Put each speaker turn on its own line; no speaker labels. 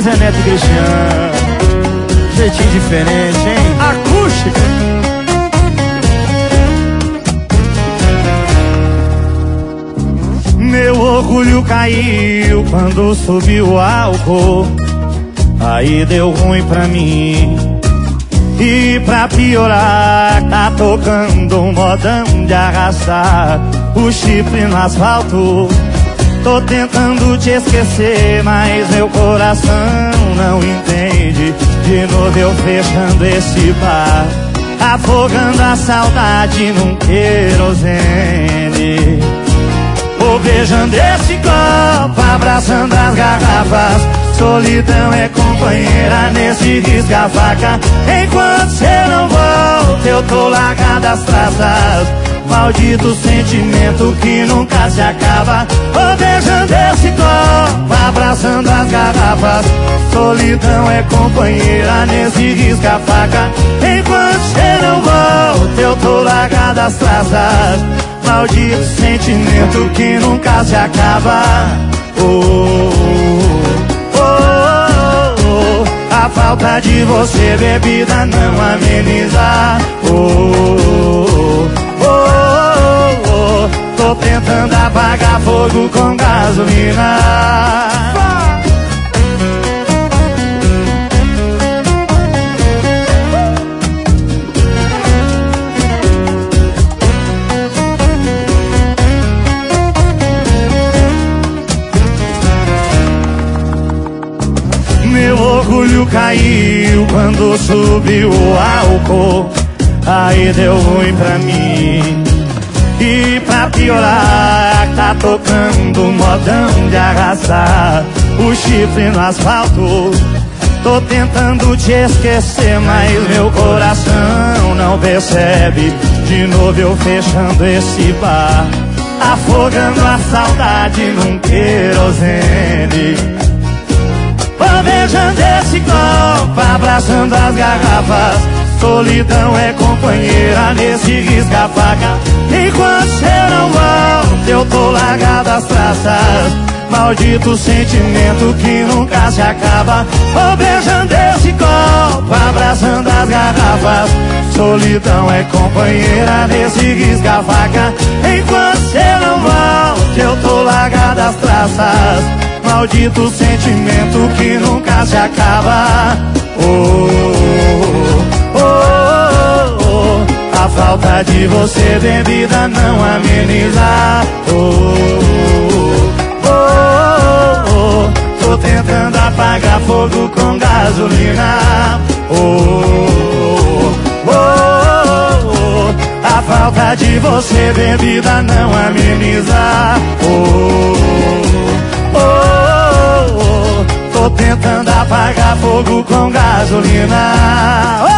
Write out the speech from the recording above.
Zé Neto e Cristiano. Jeitinho diferente, hein? Acústica. Meu orgulho caiu quando subiu o álcool. Aí deu ruim pra mim. E pra piorar, tá tocando um modão de arrastar o chifre no asfalto. Tô tentando te esquecer, mas meu coração não entende. De novo eu fechando esse bar, afogando a saudade num querosene. Vou beijando esse copo, abraçando as garrafas. Solidão é companheira nesse risca-faca. Enquanto cê não volta, eu tô largado às traças. Maldito sentimento que nunca se acaba. Vou beijando esse copo, abraçando as garrafas. Solidão é companheira nesse risca-faca. Enquanto cê não volta, eu tô largado às traças. Maldito sentimento que nunca se acaba. A falta de você, bebida, não ameniza. Tô tentando apagar fogo com gasolina. Meu orgulho caiu quando subiu o álcool. Aí deu ruim pra mim. E pra piorar, tá tocando um modão de arrasar o chifre no asfalto. Tô tentando te esquecer, mas meu coração não percebe. De novo eu fechando esse bar, afogando a saudade num querosene. Vou beijando esse copo, abraçando as garrafas. Solidão é companheira nesse risca-faca. Enquanto cê não volta, eu tô largado às traças. Maldito sentimento que nunca se acaba. Vou beijando esse copo, abraçando as garrafas. Solidão é companheira nesse risca-faca. Enquanto cê não volta, eu tô largado às traças. Maldito sentimento que nunca se acaba. A falta de você, bebida, não ameniza. Tô tentando apagar fogo com gasolina. A falta de você, bebida, não ameniza. Tô tentando apagar fogo com gasolina.